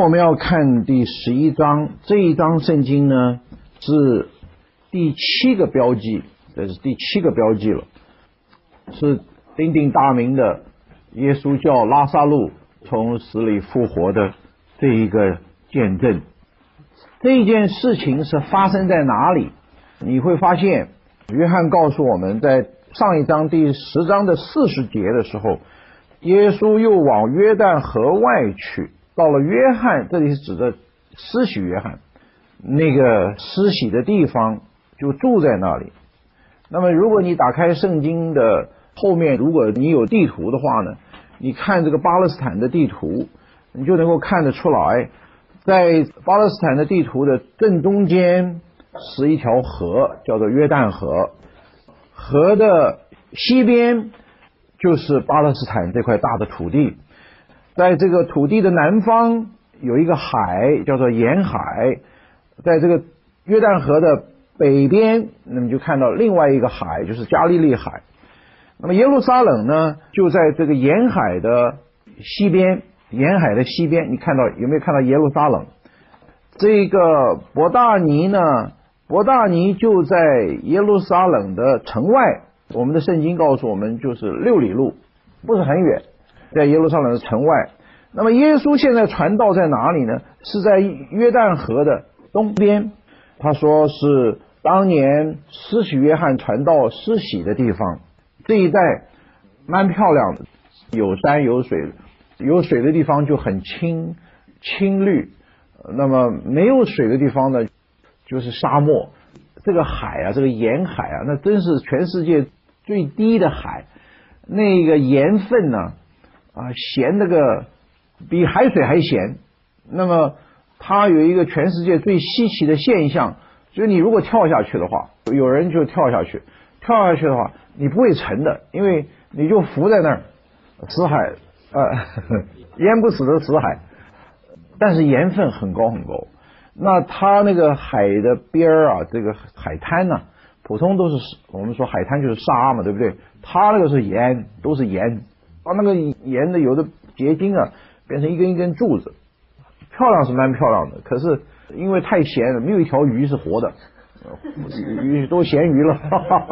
我们要看第11章，这一章圣经呢是第7个标记，这是第7个标记了，是鼎鼎大名的耶稣叫拉撒路从死里复活的这一个见证。这一件事情是发生在哪里？你会发现约翰告诉我们，在上一章第10章的40节的时候，耶稣又往约旦河外去，到了约翰，这里是指的施洗约翰，那个施洗的地方就住在那里。那么如果你打开圣经的后面，如果你有地图的话呢，你看这个巴勒斯坦的地图，你就能够看得出来，在巴勒斯坦的地图的正中间是一条河，叫做约旦河，河的西边就是巴勒斯坦这块大的土地，在这个土地的南方有一个海叫做盐海，在这个约旦河的北边，那么就看到另外一个海，就是加利利海。那么耶路撒冷呢就在这个盐海的西边，盐海的西边，你看到有没有看到耶路撒冷？这个伯大尼呢，伯大尼就在耶路撒冷的城外，我们的圣经告诉我们就是6里路，不是很远，在耶路撒冷的城外。那么耶稣现在传道在哪里呢？是在约旦河的东边，他说是当年施洗约翰传道施洗的地方。这一带蛮漂亮的，有山有水，有水的地方就很青绿，那么没有水的地方呢就是沙漠。这个海啊，这个盐海啊，那真是全世界最低的海，那个盐分呢咸那个比海水还咸。那么它有一个全世界最稀奇的现象，就是你如果跳下去的话，有人就跳下去的话，你不会沉的，因为你就浮在那儿，死海淹不死的死海。但是盐分很高很高，那它那个海的边啊，这个海滩呢普通都是我们说海滩就是沙嘛，对不对？它那个是盐，都是盐，把那个盐的有的结晶啊变成一根一根柱子，漂亮是蛮漂亮的，可是因为太咸了，没有一条鱼是活的，鱼都咸鱼了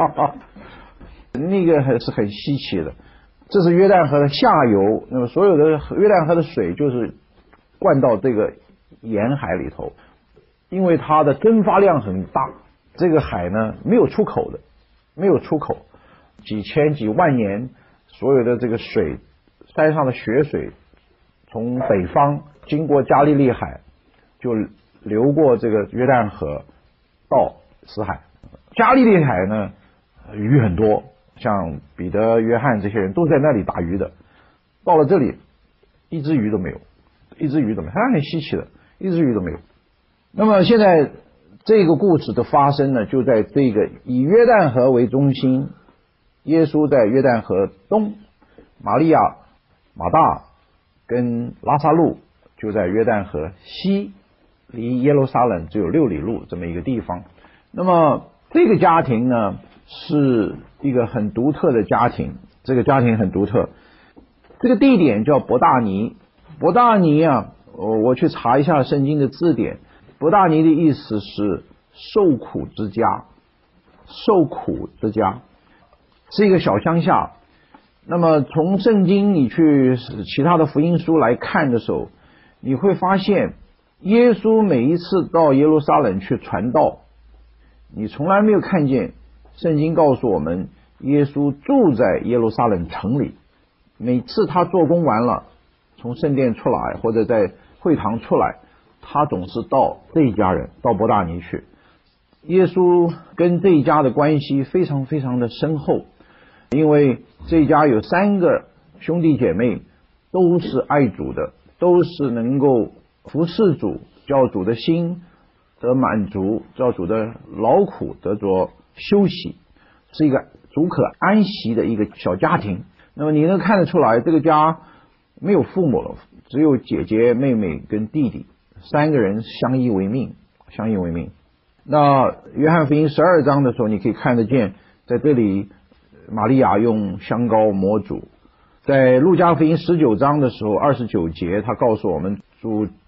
那个还是很稀奇的。这是约旦河的下游，那么所有的约旦河的水就是灌到这个盐海里头，因为它的蒸发量很大，这个海呢没有出口的，没有出口，几千几万年，所有的这个水，山上的雪水从北方经过加利利海就流过这个约旦河到死海。加利利海呢鱼很多，像彼得约翰这些人都在那里打鱼的，到了这里一只鱼都没有，还很稀奇的，一只鱼都没有。那么现在这个故事的发生呢，就在这个以约旦河为中心，耶稣在约旦河东，玛利亚、马大跟拉撒路就在约旦河西，离耶路撒冷只有6里路这么一个地方。那么这个家庭呢是一个很独特的家庭，这个家庭很独特。这个地点叫伯大尼，伯大尼啊，我去查一下圣经的字典，伯大尼的意思是受苦之家，受苦之家，是一个小乡下。那么从圣经你去其他的福音书来看的时候，你会发现耶稣每一次到耶路撒冷去传道，你从来没有看见圣经告诉我们耶稣住在耶路撒冷城里。每次他做工完了，从圣殿出来或者在会堂出来，他总是到这一家人，到伯大尼去。耶稣跟这一家的关系非常非常的深厚，因为这一家有3个兄弟姐妹都是爱主的，都是能够服侍主，叫主的心得满足，叫主的劳苦得着休息，是一个主可安息的一个小家庭。那么你能看得出来，这个家没有父母了，只有姐姐妹妹跟弟弟，3个人相依为命。那约翰福音12章的时候，你可以看得见，在这里玛利亚用香膏抹主。在路加福音19章的时候29节，他告诉我们主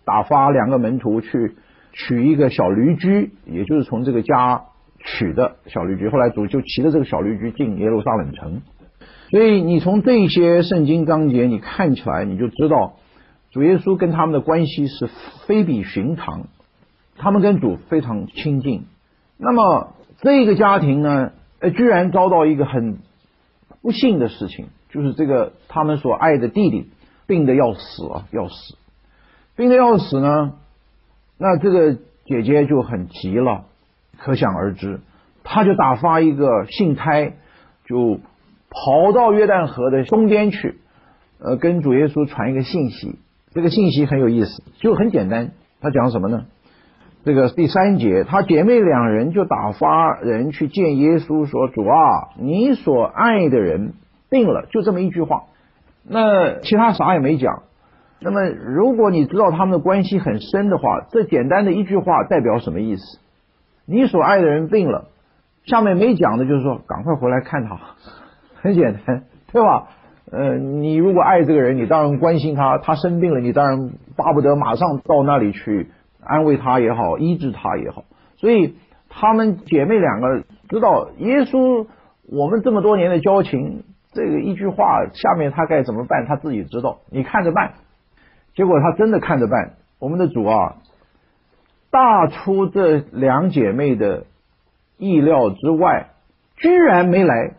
打发2个门徒去取一个小驴驹，也就是从这个家取的小驴驹，后来主就骑着这个小驴驹进耶路撒冷城。所以你从这些圣经章节你看起来，你就知道主耶稣跟他们的关系是非比寻常，他们跟主非常亲近。那么这个家庭呢，居然遭到一个很不幸的事情，就是这个他们所爱的弟弟病得要死啊，病得要死呢，那这个姐姐就很急了，可想而知，她就打发一个信差，就跑到约旦河的东边去，跟主耶稣传一个信息。这个信息很有意思，就很简单，他讲什么呢？这个第3节，他姐妹2人就打发人去见耶稣，说：主啊，你所爱的人病了，就这么一句话。那其他啥也没讲。那么如果你知道他们的关系很深的话，这简单的一句话代表什么意思？你所爱的人病了，下面没讲的就是说赶快回来看他，很简单，对吧？你如果爱这个人，你当然关心他，他生病了，你当然巴不得马上到那里去安慰他也好，医治他也好。所以他们姐妹2个知道耶稣，我们这么多年的交情，这个一句话下面他该怎么办他自己知道，你看着办。结果他真的看着办，我们的主啊，大出这2姐妹的意料之外，居然没来。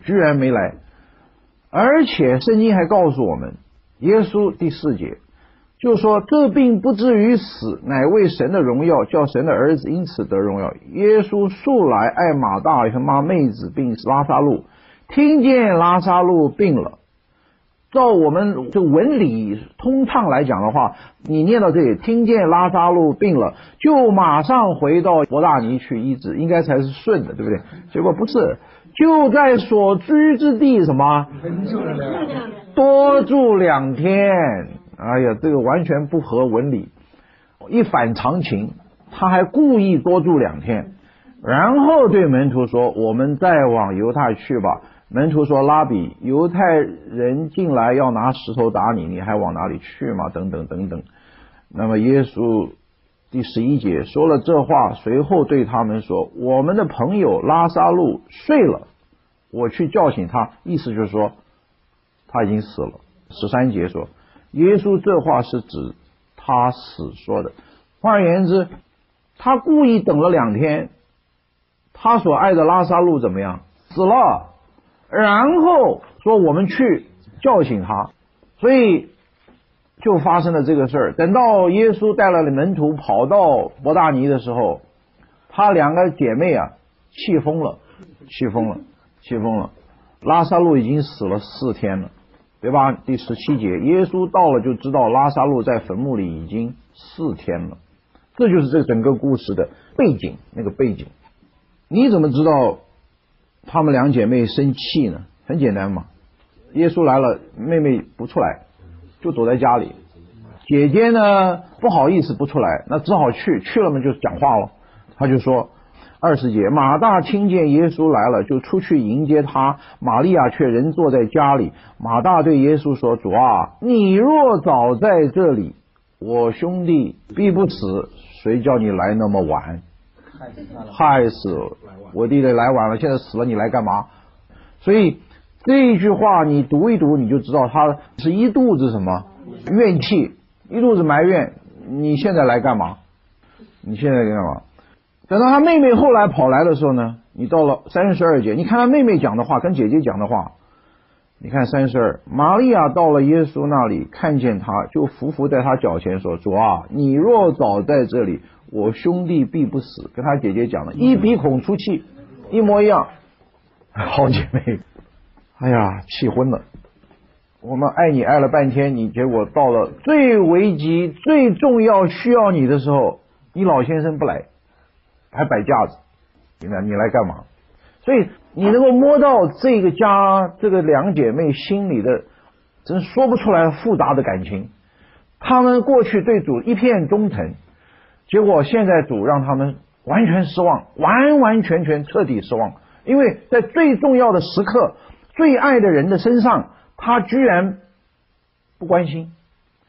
而且圣经还告诉我们，耶稣第4节就说，这病不至于死，乃为神的荣耀，叫神的儿子因此得荣耀。耶稣素来爱马大和妈妹子并拉撒路，听见拉撒路病了，照我们这文理通畅来讲的话，你念到这里，听见拉撒路病了，就马上回到伯大尼去医治，应该才是顺的，对不对？结果不是，就在所居之地什么多住2天。哎呀，这个完全不合文理，一反常情，他还故意多住2天，然后对门徒说：我们再往犹太去吧。门徒说：拉比，犹太人进来要拿石头打你，你还往哪里去吗？等等等等。那么耶稣第11节说了这话，随后对他们说：我们的朋友拉撒路睡了，我去叫醒他。意思就是说他已经死了。13节说耶稣这话是指他死说的，换而言之，他故意等了2天，他所爱的拉撒路怎么样？死了，然后说我们去叫醒他，所以就发生了这个事儿。等到耶稣带了门徒跑到伯大尼的时候，他2个姐妹啊气疯了。拉撒路已经死了4天了，对吧？第17节，耶稣到了就知道拉撒路在坟墓里已经4天了。这就是这整个故事的背景，那个背景。你怎么知道她们2姐妹生气呢？很简单嘛，耶稣来了，妹妹不出来，就躲在家里。姐姐呢不好意思不出来，那只好去了嘛，就讲话了。他就说20节，马大听见耶稣来了，就出去迎接他，玛利亚却仍坐在家里。马大对耶稣说：主啊，你若早在这里，我兄弟必不死，谁叫你来那么晚？害死了，我弟弟来晚了，现在死了，你来干嘛？所以这一句话你读一读，你就知道他是一肚子什么怨气，一肚子埋怨。你现在来干嘛？等到他妹妹后来跑来的时候呢，你到了32节，你看他妹妹讲的话跟姐姐讲的话，你看32，玛利亚到了耶稣那里，看见他，就伏在他脚前说：主啊，你若早在这里，我兄弟必不死。跟他姐姐讲的一鼻孔出气，一模一样。好姐妹，哎呀，气昏了。我们爱你爱了半天，你结果到了最危急最重要需要你的时候，你老先生不来，还摆架子，你来干嘛？所以你能够摸到这个家这个2姐妹心里的真说不出来复杂的感情。他们过去对主一片忠诚，结果现在主让他们完全失望，完完全全彻底失望。因为在最重要的时刻，最爱的人的身上，他居然不关心，居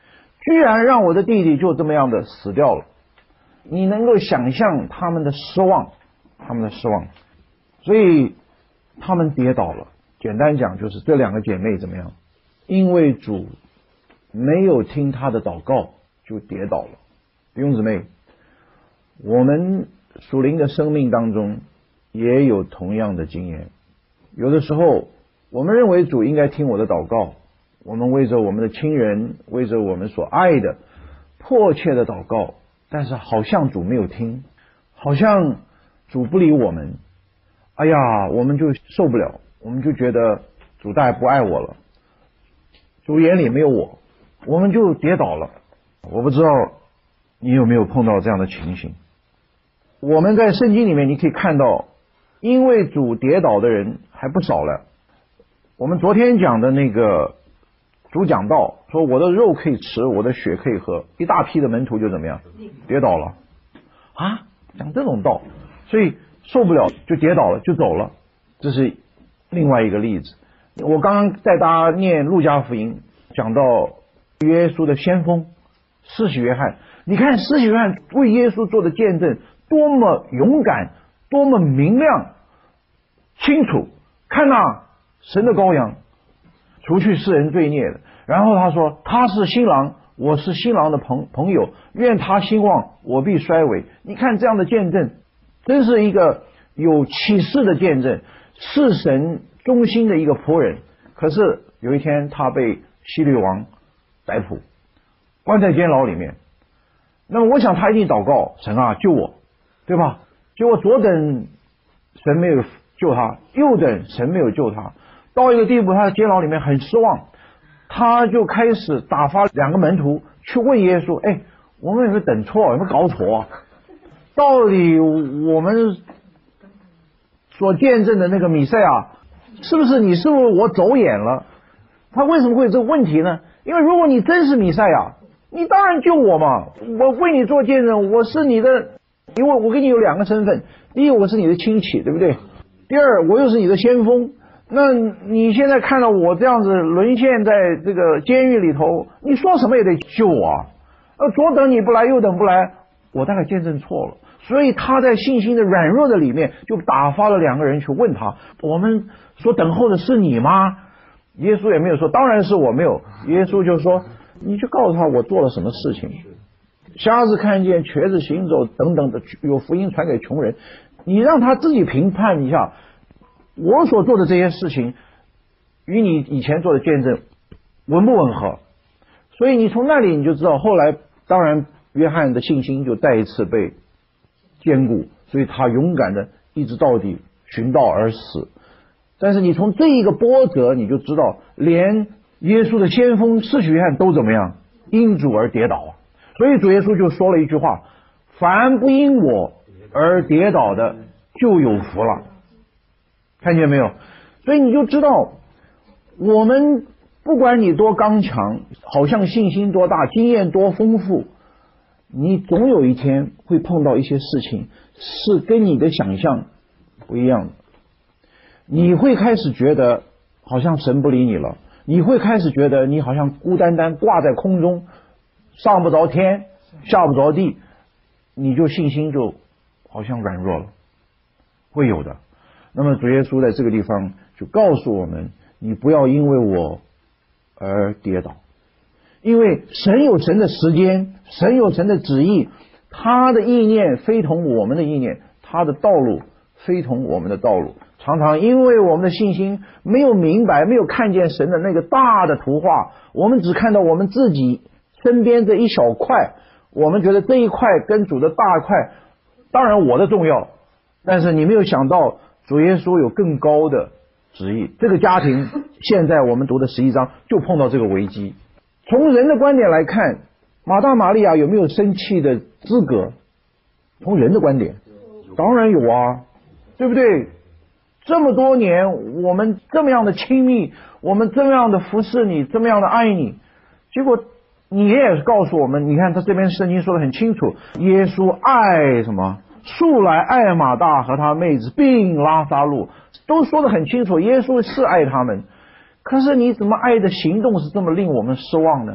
居然让我的弟弟就这么样的死掉了。你能够想象他们的失望，所以他们跌倒了。简单讲就是这两个姐妹怎么样？因为主没有听她的祷告，就跌倒了。弟兄姊妹，我们属灵的生命当中也有同样的经验。有的时候我们认为主应该听我的祷告，我们为着我们的亲人，为着我们所爱的迫切的祷告，但是好像主没有听，好像主不理我们。哎呀，我们就受不了，我们就觉得主大概不爱我了，主眼里没有我，我们就跌倒了。我不知道你有没有碰到这样的情形。我们在圣经里面你可以看到，因为主跌倒的人还不少了。我们昨天讲的那个主讲道说，我的肉可以吃，我的血可以喝，一大批的门徒就怎么样？跌倒了啊！讲这种道，所以受不了就跌倒了，就走了。这是另外一个例子。我刚刚带大家念路加福音，讲到耶稣的先锋施洗约翰。你看施洗约翰为耶稣做的见证多么勇敢，多么明亮清楚。看哪，神的羔羊，除去世人罪孽的。然后他说，他是新郎，我是新郎的朋友，愿他兴旺，我必衰微。你看这样的见证真是一个有启示的见证，是神忠心的一个仆人。可是有一天他被希律王逮捕，关在监牢里面。那么我想他一定祷告，神啊救我，对吧？结果左等神没有救他，右等神没有救他，到一个地步他在监牢里面很失望，他就开始打发两个门徒去问耶稣，哎，我们有没有等错，有没有搞错？到底我们所见证的那个弥赛亚是不是我走眼了？他为什么会有这个问题呢？因为如果你真是弥赛亚，你当然救我嘛，我为你做见证，我是你的，因为我跟你有两个身份，第一我是你的亲戚，对不对？第二我又是你的先锋。那你现在看到我这样子沦陷在这个监狱里头，你说什么也得救我啊！左等你不来，右等不来，我大概见证错了。所以他在信心的软弱的里面，就打发了两个人去问他，我们所等候的是你吗？耶稣也没有说，当然是我没有。耶稣就说，你去告诉他我做了什么事情，瞎子看见，瘸子行走等等的，有福音传给穷人。你让他自己评判一下，我所做的这些事情与你以前做的见证吻不吻合。所以你从那里你就知道，后来当然约翰的信心就再一次被坚固，所以他勇敢的一直到底，寻道而死。但是你从这一个波折你就知道，连耶稣的先锋施洗约翰都怎么样，因主而跌倒啊。所以主耶稣就说了一句话，凡不因我而跌倒的就有福了。看见没有？所以你就知道，我们不管你多刚强，好像信心多大，经验多丰富，你总有一天会碰到一些事情是跟你的想象不一样的。你会开始觉得好像神不理你了，你会开始觉得你好像孤单单挂在空中，上不着天，下不着地，你就信心就好像软弱了，会有的。那么主耶稣在这个地方就告诉我们，你不要因为我而跌倒，因为神有神的时间，神有神的旨意，他的意念非同我们的意念，他的道路非同我们的道路。常常因为我们的信心没有明白，没有看见神的那个大的图画，我们只看到我们自己身边这一小块，我们觉得这一块跟主的大块当然我的重要，但是你没有想到主耶稣有更高的旨意。这个家庭现在我们读的11章就碰到这个危机。从人的观点来看，马大马利亚有没有生气的资格？从人的观点当然有啊，对不对？这么多年我们这么样的亲密，我们这么样的服侍你，这么样的爱你，结果你也是告诉我们，你看他这边圣经说得很清楚，耶稣爱什么？素来爱马大和他妹子并拉撒路，都说得很清楚，耶稣是爱他们。可是你怎么爱的行动是这么令我们失望呢？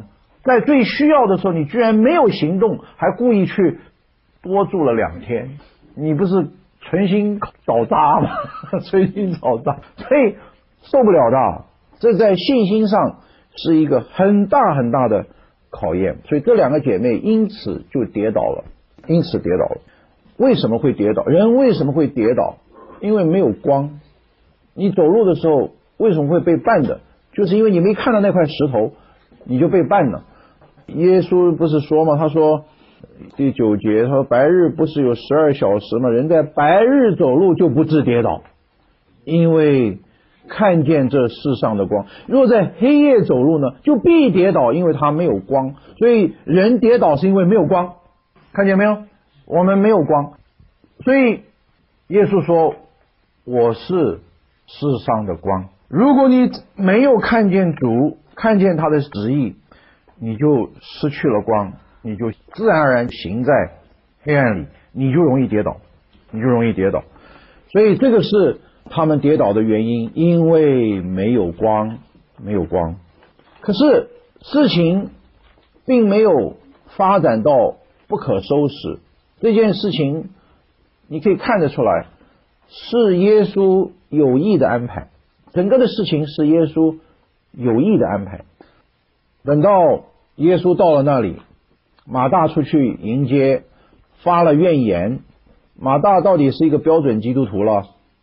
在最需要的时候你居然没有行动，还故意去多住了2天，你不是存心找茬吗？存心找茬，所以受不了的。这在信心上是一个很大很大的考验，所以这2个姐妹因此就跌倒了，为什么会跌倒？人为什么会跌倒？因为没有光。你走路的时候为什么会被绊的？就是因为你没看到那块石头，你就被绊了。耶稣不是说吗？他说第9节，他说白日不是有12小时吗？人在白日走路就不致跌倒，因为看见这世上的光。若在黑夜走路呢，就必跌倒，因为他没有光。所以人跌倒是因为没有光，看见没有？我们没有光，所以耶稣说我是世上的光。如果你没有看见主，看见他的旨意，你就失去了光，你就自然而然行在黑暗里，你就容易跌倒。所以这个是他们跌倒的原因，因为没有光。可是事情并没有发展到不可收拾，这件事情你可以看得出来是耶稣有意的安排，整个的事情是耶稣有意的安排。等到耶稣到了那里，马大出去迎接，发了怨言。马大到底是一个标准基督徒了，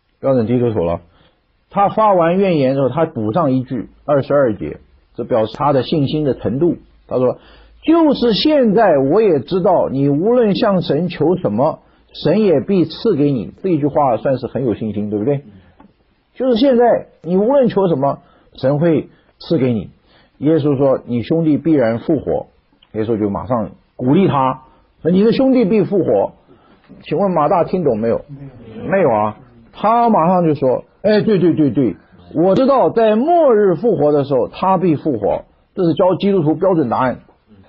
他发完怨言之后，他补上一句22节，这表示他的信心的程度。他说就是现在我也知道，你无论向神求什么，神也必赐给你。这一句话算是很有信心，对不对？就是现在你无论求什么，神会赐给你。耶稣说你兄弟必然复活，耶稣就马上鼓励他，你的兄弟必复活。请问马大听懂没有？没有啊。他马上就说对，我知道在末日复活的时候他必复活。这是教基督徒标准答案。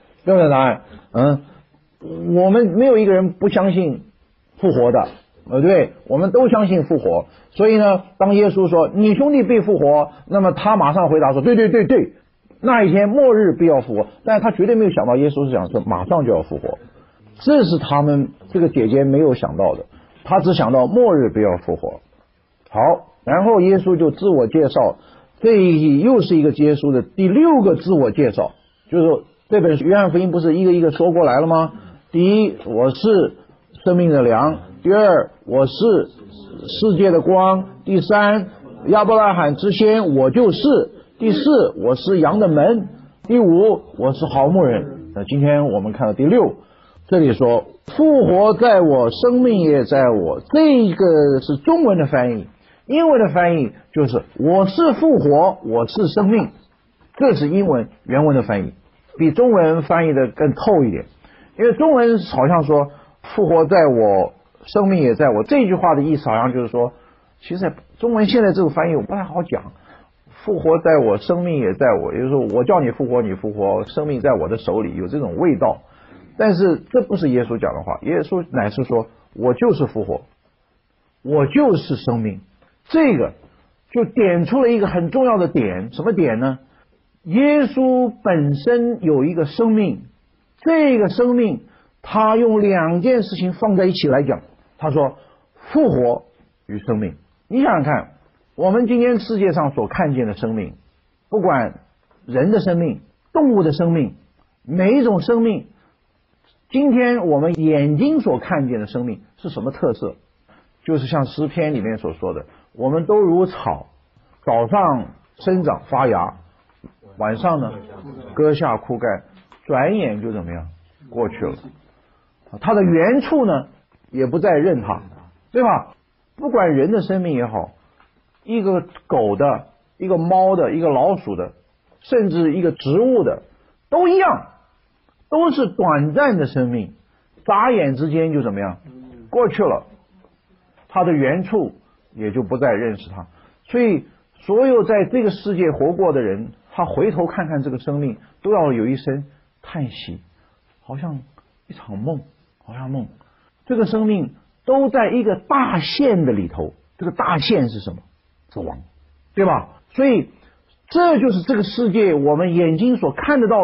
我们没有一个人不相信复活的，对，我们都相信复活。所以呢，当耶稣说你兄弟必复活，那么他马上回答说对，那一天末日必要复活。但是他绝对没有想到耶稣是想说马上就要复活，这是他们这个姐姐没有想到的，他只想到末日必要复活。好，然后耶稣就自我介绍，这又是一个耶稣的第6个自我介绍，就是这本约翰福音不是一个一个说过来了吗？第一，我是生命的粮；第2，我是世界的光；第3，亚伯拉罕之先，我就是；第4，我是羊的门；第5，我是好牧人。那今天我们看到第6，这里说复活在我，生命也在我，这个是中文的翻译，英文的翻译就是我是复活，我是生命。这是英文原文的翻译，比中文翻译的更透一点。因为中文好像说复活在我，生命也在我，这句话的意思好像就是说，其实中文现在这个翻译我不太好讲，复活在我，生命也在我，也就是说我叫你复活你复活，生命在我的手里，有这种味道。但是这不是耶稣讲的话，耶稣乃是说我就是复活，我就是生命。这个就点出了一个很重要的点，什么点呢？耶稣本身有一个生命，这个生命他用2件事情放在一起来讲，他说复活与生命。你想想看，我们今天世界上所看见的生命，不管人的生命、动物的生命，每一种生命，今天我们眼睛所看见的生命是什么特色？就是像诗篇里面所说的，我们都如草，早上生长发芽，晚上呢割下枯干，转眼就怎么样过去了。它的原处呢也不再认它，对吧？不管人的生命也好，一个狗的，一个猫的，一个老鼠的，甚至一个植物的，都一样，都是短暂的生命，眨眼之间就怎么样过去了，它的原处也就不再认识它。所以所有在这个世界活过的人，他回头看看这个生命，都要有一声叹息，好像一场梦，好像梦。这个生命都在一个大线的里头，这个大线是什么？死亡，对吧？所以这就是这个世界我们眼睛所看得到的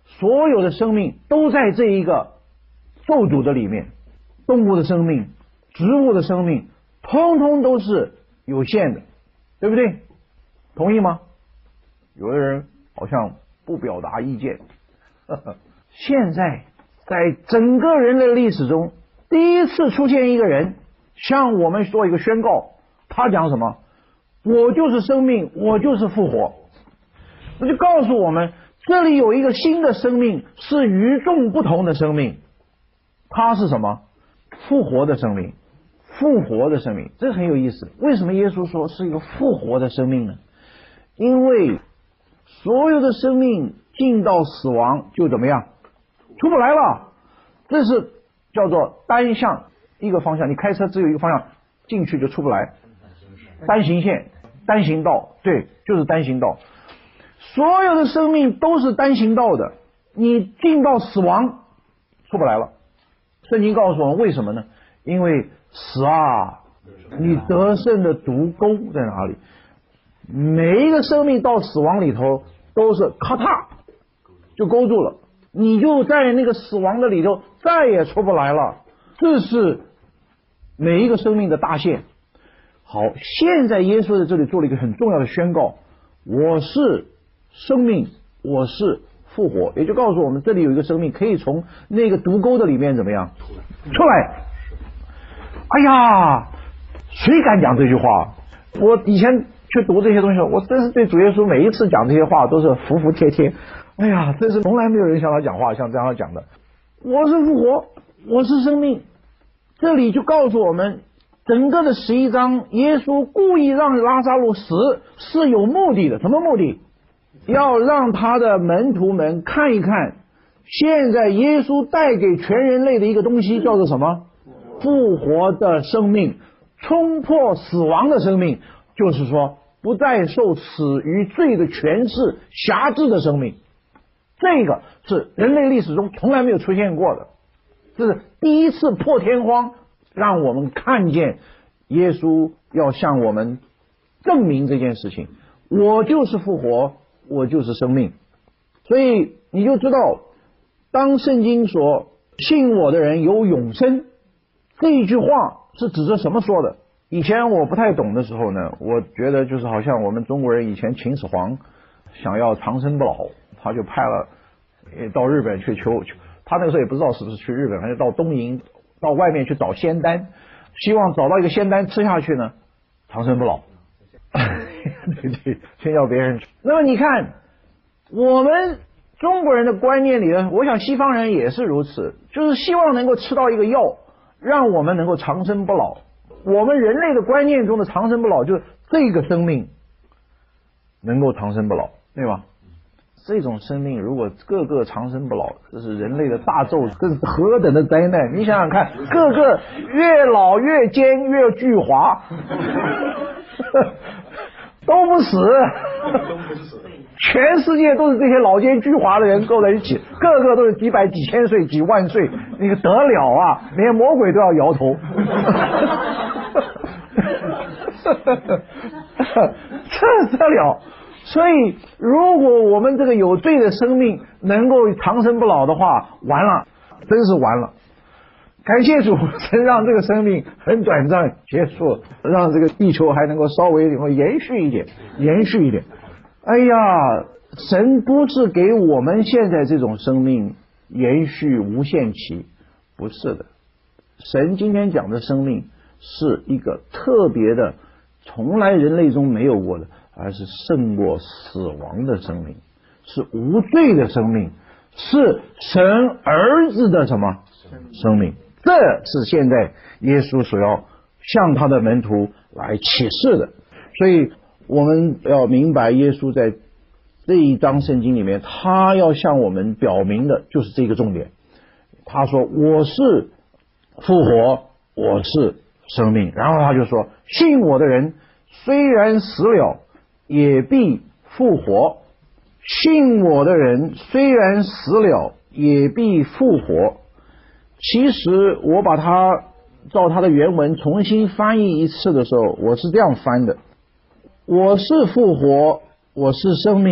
所有的生命都在这一个受主的里面，动物的生命、植物的生命，通通都是有限的，对不对？同意吗？有的人好像不表达意见。现在在整个人类历史中，第一次出现一个人向我们做一个宣告，他讲什么？我就是生命，我就是复活。那就告诉我们，这里有一个新的生命，是与众不同的生命。它是什么？复活的生命。复活的生命，这很有意思。为什么耶稣说是一个复活的生命呢？因为所有的生命进到死亡就怎么样？出不来了。这是叫做单向一个方向，你开车只有一个方向，进去就出不来。单行线、单行道，对，就是单行道。所有的生命都是单行道的，你进到死亡出不来了。圣经告诉我们为什么呢？因为死啊，你得胜的毒钩在哪里？每一个生命到死亡里头都是咔嚓就勾住了，你就在那个死亡的里头再也出不来了。这是每一个生命的大限。好，现在耶稣在这里做了一个很重要的宣告，我是生命，我是复活，也就告诉我们这里有一个生命可以从那个毒钩的里面怎么样出来。哎呀，谁敢讲这句话？我以前去读这些东西，我真是对主耶稣每一次讲这些话都是服服帖帖。哎呀，真是从来没有人向他讲话像这样讲的。我是复活，我是生命。这里就告诉我们，整个的11章，耶稣故意让拉撒路死是有目的的。什么目的？要让他的门徒们看一看，现在耶稣带给全人类的一个东西叫做什么？复活的生命，冲破死亡的生命，就是说不再受死与罪的权势辖制的生命。这个是人类历史中从来没有出现过的，这是第一次破天荒让我们看见耶稣要向我们证明这件事情，我就是复活，我就是生命。所以你就知道，当圣经说信我的人有永生，这一句话是指着什么说的？以前我不太懂的时候呢，我觉得就是好像我们中国人以前秦始皇想要长生不老，他就派了到日本去求，他那个时候也不知道是不是去日本，还是到东瀛到外面去找仙丹，希望找到一个仙丹吃下去呢长生不老。对，先要别人吃。那么你看我们中国人的观念里呢，我想西方人也是如此，就是希望能够吃到一个药让我们能够长生不老。我们人类的观念中的长生不老就是这个生命能够长生不老，对吧？这种生命如果个个长生不老，这是人类的大咒，这是何等的灾难。你想想看，个个越老越尖越巨滑都不死，全世界都是这些老奸巨猾的人凑在一起，个个都是几百几千岁几万岁，那个得了啊，连魔鬼都要摇头这得了。所以如果我们这个有罪的生命能够长生不老的话，完了，真是完了。感谢主，神让这个生命很短暂结束，让这个地球还能够稍微延续一点。哎呀，神不是给我们现在这种生命延续无限期，不是的。神今天讲的生命是一个特别的，从来人类中没有过的，而是胜过死亡的生命，是无罪的生命，是神儿子的什么生命？这是现在耶稣所要向他的门徒来启示的。所以我们要明白，耶稣在这一章圣经里面，他要向我们表明的就是这个重点。他说我是复活，我是生命。然后他就说，信我的人虽然死了也必复活，信我的人虽然死了也必复活。其实我把它照它的原文重新翻译一次的时候，我是这样翻的：我是复活，我是生命，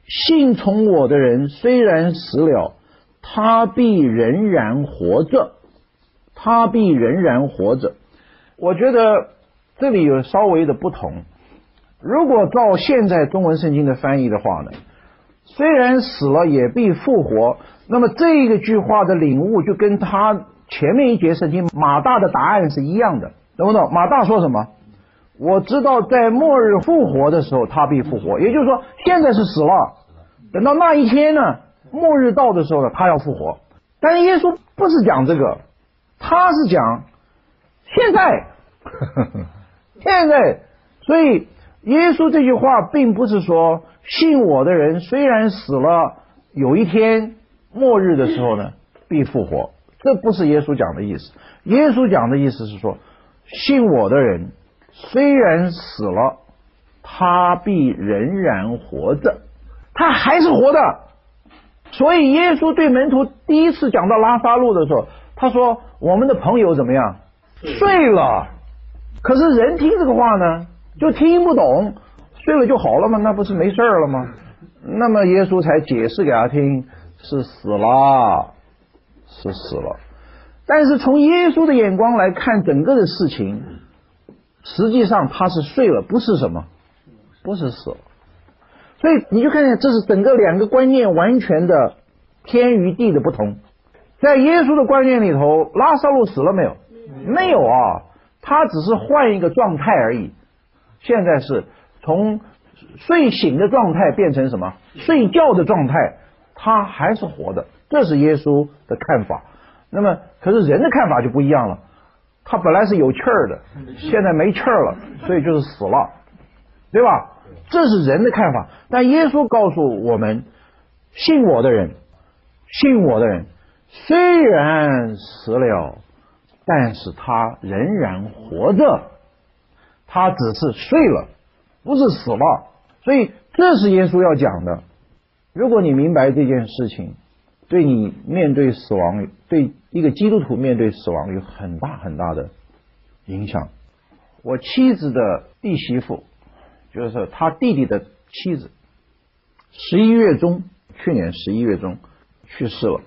信从我的人虽然死了，他必仍然活着，他必仍然活着。我觉得这里有稍微的不同。如果照现在中文圣经的翻译的话呢，虽然死了也必复活，那么这个句话的领悟就跟他前面一节圣经马大的答案是一样的，懂不懂？马大说什么？我知道在末日复活的时候他必复活，也就是说现在是死了，等到那一天呢，末日到的时候呢，他要复活。但是耶稣不是讲这个，他是讲现在现在。所以耶稣这句话并不是说信我的人虽然死了，有一天末日的时候呢必复活，这不是耶稣讲的意思。耶稣讲的意思是说，信我的人虽然死了，他必仍然活着，他还是活的。所以耶稣对门徒第一次讲到拉撒路的时候，他说我们的朋友怎么样？睡了。可是人听这个话呢就听不懂，睡了就好了吗？那不是没事了吗？那么耶稣才解释给他听，是死了，是死了。但是从耶稣的眼光来看整个的事情，实际上他是睡了，不是什么，不是死了。所以你就看见这是整个两个观念完全的天与地的不同。在耶稣的观念里头，拉撒路死了没有？没有啊，他只是换一个状态而已。现在是从睡醒的状态变成什么？睡觉的状态，他还是活的，这是耶稣的看法。那么可是人的看法就不一样了，他本来是有气儿的，现在没气儿了，所以就是死了，对吧？这是人的看法。但耶稣告诉我们，信我的人虽然死了，但是他仍然活着，他只是睡了，不是死了。所以这是耶稣要讲的。如果你明白这件事情，对你面对死亡，对一个基督徒面对死亡有很大很大的影响。我妻子的弟媳妇，就是他弟弟的妻子，11月中，去年11月中去世了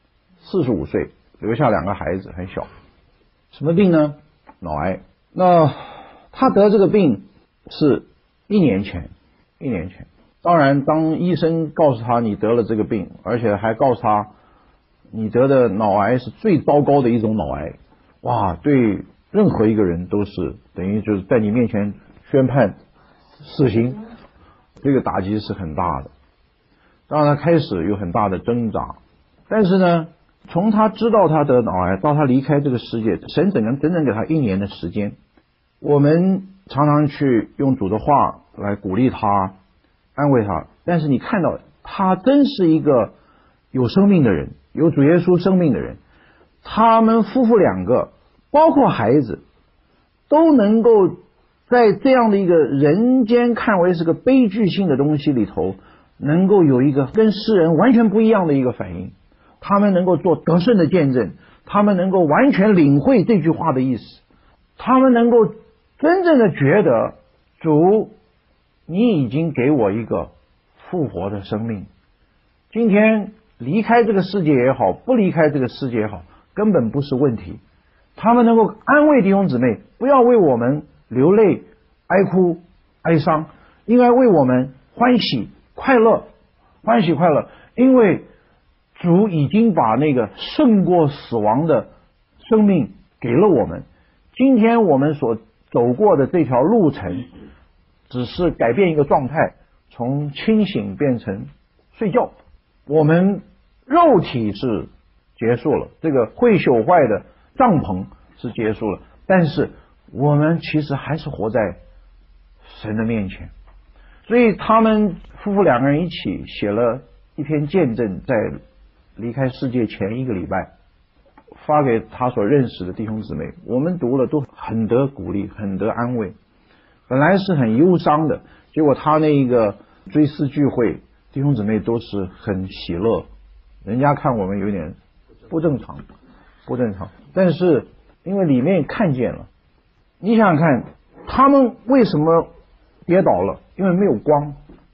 ，45岁，留下2个孩子，很小。什么病呢？脑癌。那他得这个病是1年前。当然当医生告诉他你得了这个病，而且还告诉他你得的脑癌是最糟糕的一种脑癌，哇，对任何一个人都是等于就是在你面前宣判死刑，这个打击是很大的。当然他开始有很大的挣扎，但是呢，从他知道他得脑癌到他离开这个世界，神整整给他1年的时间。我们常常去用主的话来鼓励他，安慰他，但是你看到他真是一个有生命的人，有主耶稣生命的人。他们夫妇2个包括孩子都能够在这样的一个人间看为是个悲剧性的东西里头，能够有一个跟世人完全不一样的一个反应。他们能够做得胜的见证，他们能够完全领会这句话的意思，他们能够真正的觉得主，你已经给我一个复活的生命，今天离开这个世界也好，不离开这个世界也好，根本不是问题。他们能够安慰弟兄姊妹，不要为我们流泪哀哭哀伤，应该为我们欢喜快乐，因为主已经把那个胜过死亡的生命给了我们。今天我们所走过的这条路程只是改变一个状态，从清醒变成睡觉。我们肉体是结束了，这个会朽坏的帐篷是结束了，但是我们其实还是活在神的面前。所以他们夫妇2个人一起写了一篇见证，在离开世界前1个礼拜发给他所认识的弟兄姊妹，我们读了都很得鼓励，很得安慰。本来是很忧伤的，结果他那一个追思聚会，弟兄姊妹都是很喜乐，人家看我们有点不正常，但是因为里面看见了。你想想看，他们为什么跌倒了？因为没有光，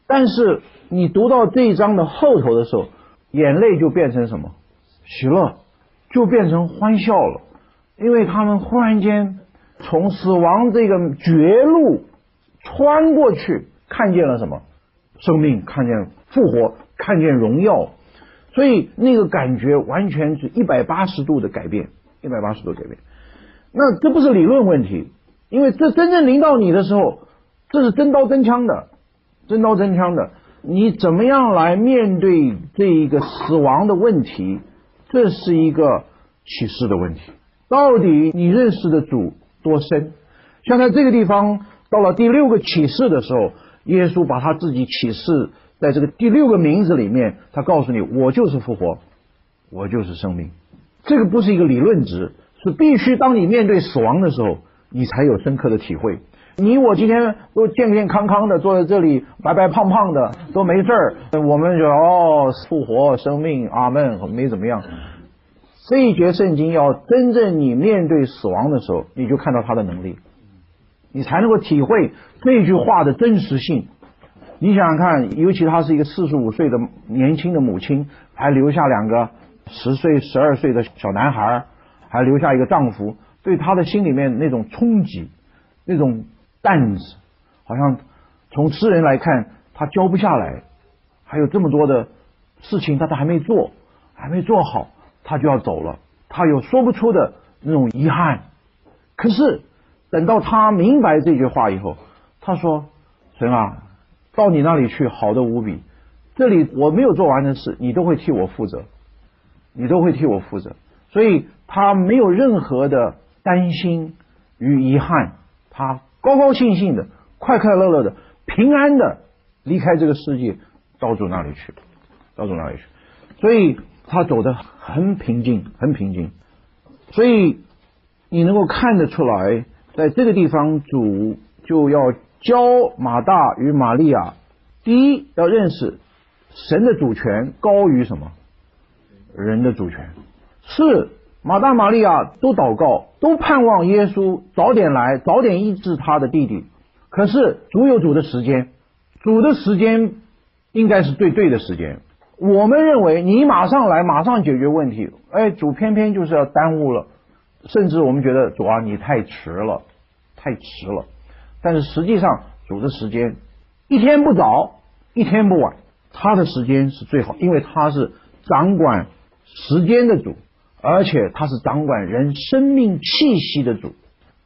但是你读到这一章的后头的时候，眼泪就变成什么？喜乐，就变成欢笑了。因为他们忽然间从死亡这个绝路穿过去，看见了什么？生命，看见复活，看见荣耀。所以那个感觉完全是180度的改变，180度改变。那这不是理论问题，因为这真正临到你的时候，这是真刀真枪的，真刀真枪的。你怎么样来面对这一个死亡的问题？这是一个启示的问题。到底你认识的主多深？像在这个地方，到了第6个启示的时候，耶稣把他自己启示在这个第6个名字里面，他告诉你，我就是复活，我就是生命。这个不是一个理论值，是必须当你面对死亡的时候，你才有深刻的体会。你我今天都健健康康的坐在这里，白白胖胖的都没事儿，我们就复活生命阿们，没怎么样。这一节圣经要真正你面对死亡的时候，你就看到他的能力，你才能够体会这句话的真实性。你想想看，尤其他是一个45岁的年轻的母亲，还留下2个10岁12岁的小男孩，还留下一个丈夫，对他的心里面那种冲击，那种担子，好像从诗人来看他交不下来，还有这么多的事情他都还没做好，他就要走了，他有说不出的那种遗憾。可是等到他明白这句话以后，他说，神啊，到你那里去好得无比，这里我没有做完的事，你都会替我负责，你都会替我负责。所以他没有任何的担心与遗憾，他高高兴兴的快快乐乐的平安的离开这个世界，到主那里去。所以他走得很平静，很平静。所以你能够看得出来，在这个地方主就要教马大与玛利亚，第一要认识神的主权高于什么？人的主权。是马大玛利亚都祷告，都盼望耶稣早点来，早点医治他的弟弟。可是主有主的时间，主的时间应该是对的时间。我们认为你马上来，马上解决问题，主偏偏就是要耽误了，甚至我们觉得主啊，你太迟了。但是实际上主的时间一天不早一天不晚，他的时间是最好，因为他是掌管时间的主，而且他是掌管人生命气息的主。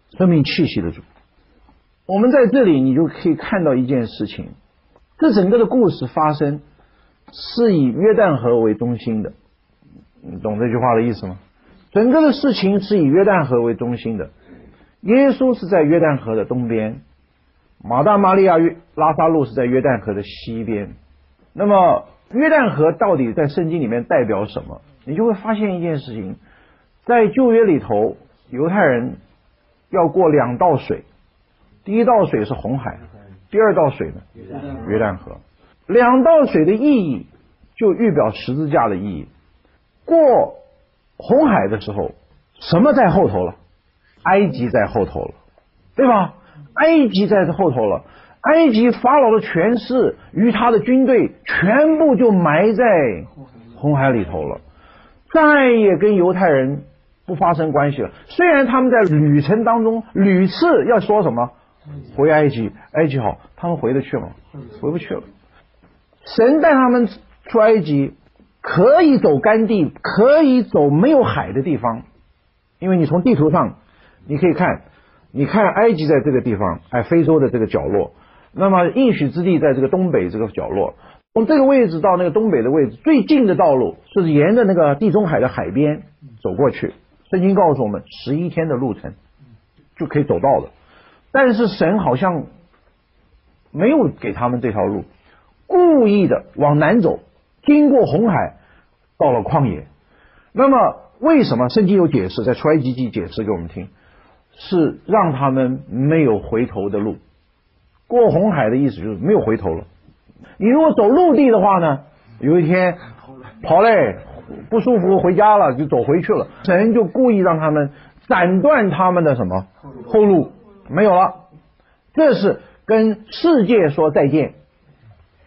我们在这里你就可以看到一件事情，这整个的故事发生是以约旦河为中心的，你懂这句话的意思吗？整个的事情是以约旦河为中心的。耶稣是在约旦河的东边，马大玛利亚拉撒路是在约旦河的西边。那么约旦河到底在圣经里面代表什么？你就会发现一件事情，在旧约里头，犹太人要过2道水，第一道水是红海，第2道水呢？约旦河。2道水的意义就预表十字架的意义。过红海的时候，什么在后头了？埃及在后头了，对吧？埃及在后头了，埃及法老的权势与他的军队全部就埋在红海里头了，再也跟犹太人不发生关系了。虽然他们在旅程当中屡次要说什么回埃及，埃及好，他们回得去吗？回不去了。神带他们出埃及，可以走干地，可以走没有海的地方，因为你从地图上你可以看，你看埃及在这个地方，非洲的这个角落，那么应许之地在这个东北这个角落，从这个位置到那个东北的位置，最近的道路是沿着那个地中海的海边走过去。圣经告诉我们11天的路程就可以走到了，但是神好像没有给他们这条路，故意的往南走，经过红海到了旷野。那么为什么圣经有解释，在出埃及记解释给我们听，是让他们没有回头的路。过红海的意思就是没有回头了。你如果走陆地的话呢，有一天跑累不舒服回家了，就走回去了，神就故意让他们斩断他们的什么后路，没有了。这是跟世界说再见，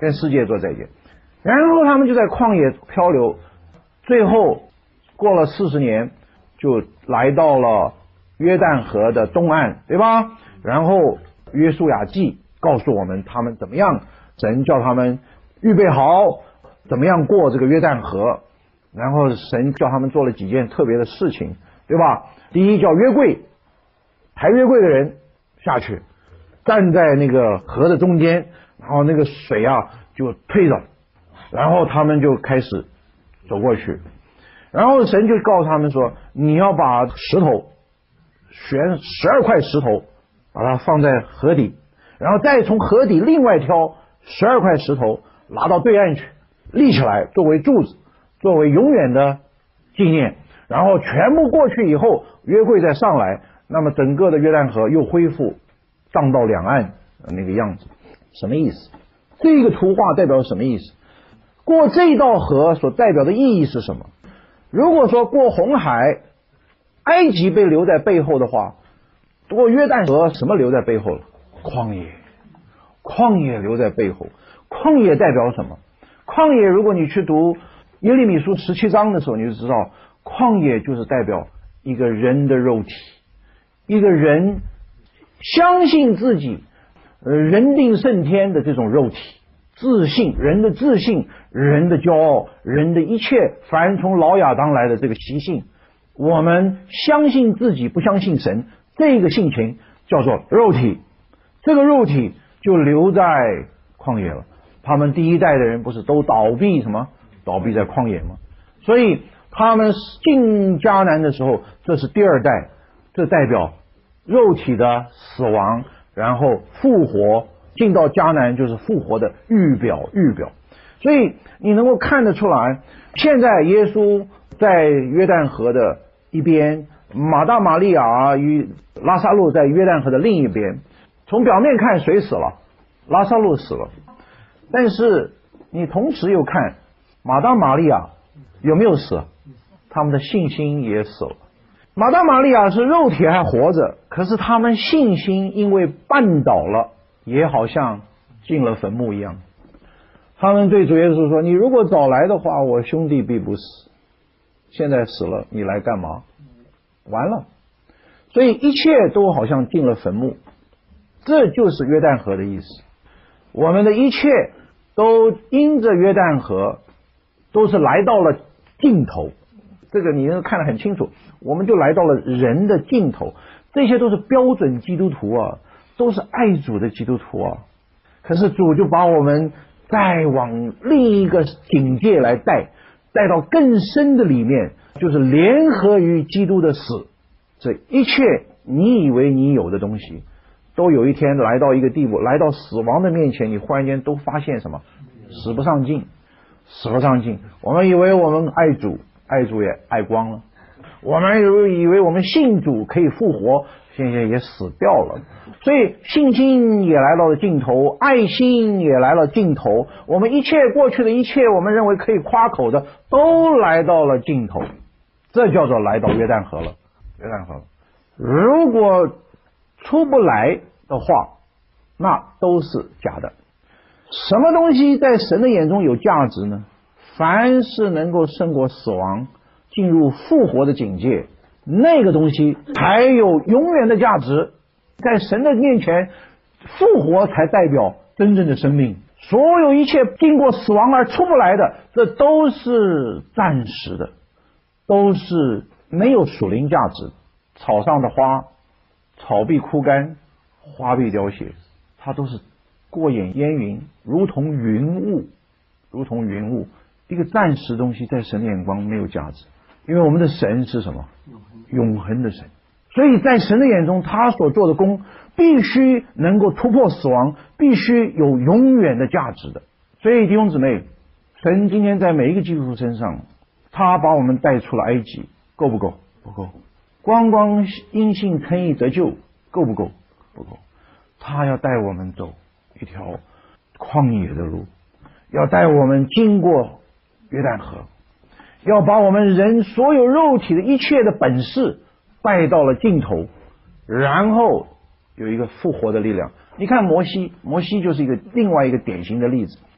跟世界说再见。然后他们就在旷野漂流，最后过了40年，就来到了约旦河的东岸，对吧？然后约书亚记告诉我们他们怎么样，神叫他们预备好怎么样过这个约旦河，然后神叫他们做了几件特别的事情，对吧？第一叫约柜，抬约柜的人下去，站在那个河的中间，然后那个水啊就退了，然后他们就开始走过去，然后神就告诉他们说，你要把石头选12块石头，把它放在河底，然后再从河底另外挑12块石头拿到对岸去，立起来作为柱子，作为永远的纪念。然后全部过去以后，约柜再上来，那么整个的约旦河又恢复荡到两岸那个样子。什么意思？这个图画代表什么意思？过这道河所代表的意义是什么？如果说过红海，埃及被留在背后的话，过约旦河什么留在背后了？旷野，旷野留在背后。旷野代表什么？旷野如果你去读耶利米书17章的时候，你就知道旷野就是代表一个人的肉体，一个人相信自己人定胜天的这种肉体，自信，人的自信，人的骄傲，人的一切凡从老亚当来的这个习性，我们相信自己不相信神，这个性情叫做肉体，这个肉体就留在旷野了。他们第一代的人不是都倒闭什么？倒闭在旷野吗？所以他们进迦南的时候，这是第二代，这代表肉体的死亡，然后复活，进到迦南就是复活的预表。所以你能够看得出来，现在耶稣在约旦河的一边，马大马利亚与拉撒路在约旦河的另一边。从表面看谁死了？拉撒路死了，但是你同时又看马大马利亚有没有死？他们的信心也死了。马大马利亚是肉体还活着，可是他们信心因为绊倒了，也好像进了坟墓一样。他们对主耶稣说，你如果早来的话，我兄弟必不死，现在死了，你来干嘛？完了。所以一切都好像进了坟墓，这就是约旦河的意思。我们的一切都因着约旦河都是来到了尽头，这个你看得很清楚，我们就来到了人的尽头。这些都是标准基督徒啊，都是爱主的基督徒啊。可是主就把我们再往另一个境界来带到更深的里面，就是联合于基督的死。这一切你以为你有的东西，都有一天来到一个地步，来到死亡的面前，你忽然间都发现什么？使不上劲。我们以为我们爱主也爱光了，我们以为我们信主可以复活，现在也死掉了。所以信心也来到了尽头，爱心也来了尽头，我们一切过去的一切我们认为可以夸口的都来到了尽头。这叫做来到约旦河了。如果出不来的话，那都是假的。什么东西在神的眼中有价值呢？凡是能够胜过死亡，进入复活的境界，那个东西才有永远的价值。在神的面前，复活才代表真正的生命。所有一切经过死亡而出不来的，这都是暂时的，都是没有属灵价值。草上的花，草必枯干，花必凋谢，它都是过眼烟云，如同云雾。一个暂时的东西在神的眼光没有价值，因为我们的神是什么？永恒的神。所以在神的眼中，他所做的工必须能够突破死亡，必须有永远的价值的。所以弟兄姊妹，神今天在每一个基督徒身上，他把我们带出了埃及，够不够？不够。光因信称义得救，够不够？不够。他要带我们走一条旷野的路，要带我们经过约旦河，要把我们人所有肉体的一切的本事带到了尽头，然后有一个复活的力量。你看摩西就是另外一个典型的例子。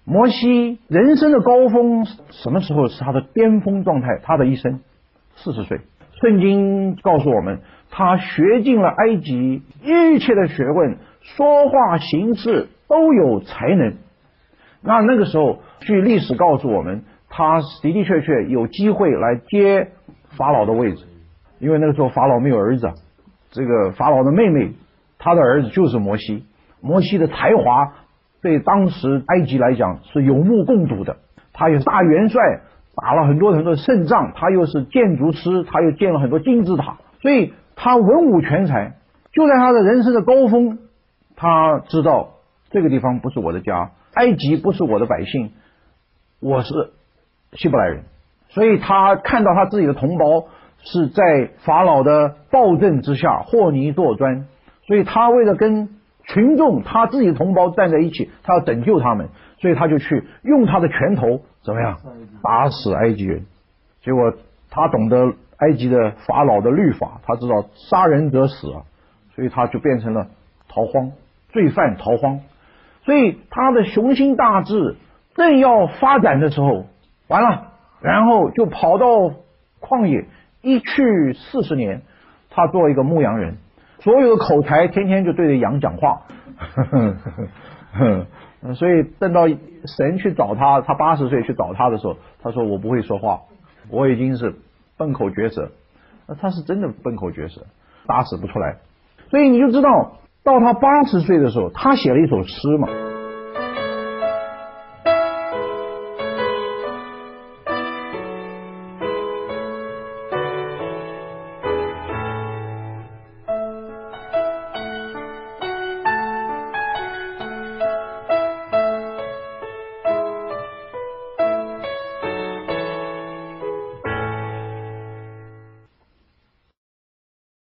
摩西人生的高峰什么时候是他的巅峰状态？他的一生40岁。圣经告诉我们，他学尽了埃及一切的学问，说话行事都有才能。那个时候，据历史告诉我们，他的的确确有机会来接法老的位置，因为那个时候法老没有儿子，这个法老的妹妹，他的儿子就是摩西。摩西的才华对当时埃及来讲是有目共睹的，他也是大元帅，打了很多很多胜仗，他又是建筑师，他又建了很多金字塔，所以他文武全才。就在他的人生的高峰，他知道这个地方不是我的家，埃及不是我的百姓，我是希伯来人。所以他看到他自己的同胞是在法老的暴政之下和泥作砖，所以他为了跟群众他自己的同胞站在一起，他要拯救他们，所以他就去用他的拳头怎么样打死埃及人。结果他懂得埃及的法老的律法，他知道杀人者死啊，所以他就变成了逃荒罪犯，逃荒。所以他的雄心大志正要发展的时候，完了，然后就跑到旷野，一去40年。他做一个牧羊人，所有的口才天天就对着羊讲话所以等到神去找他，他80岁去找他的时候，他说我不会说话，我已经是笨口拙舌。那他是真的笨口拙舌，打死不出来。所以你就知道到他80岁的时候，他写了一首诗嘛。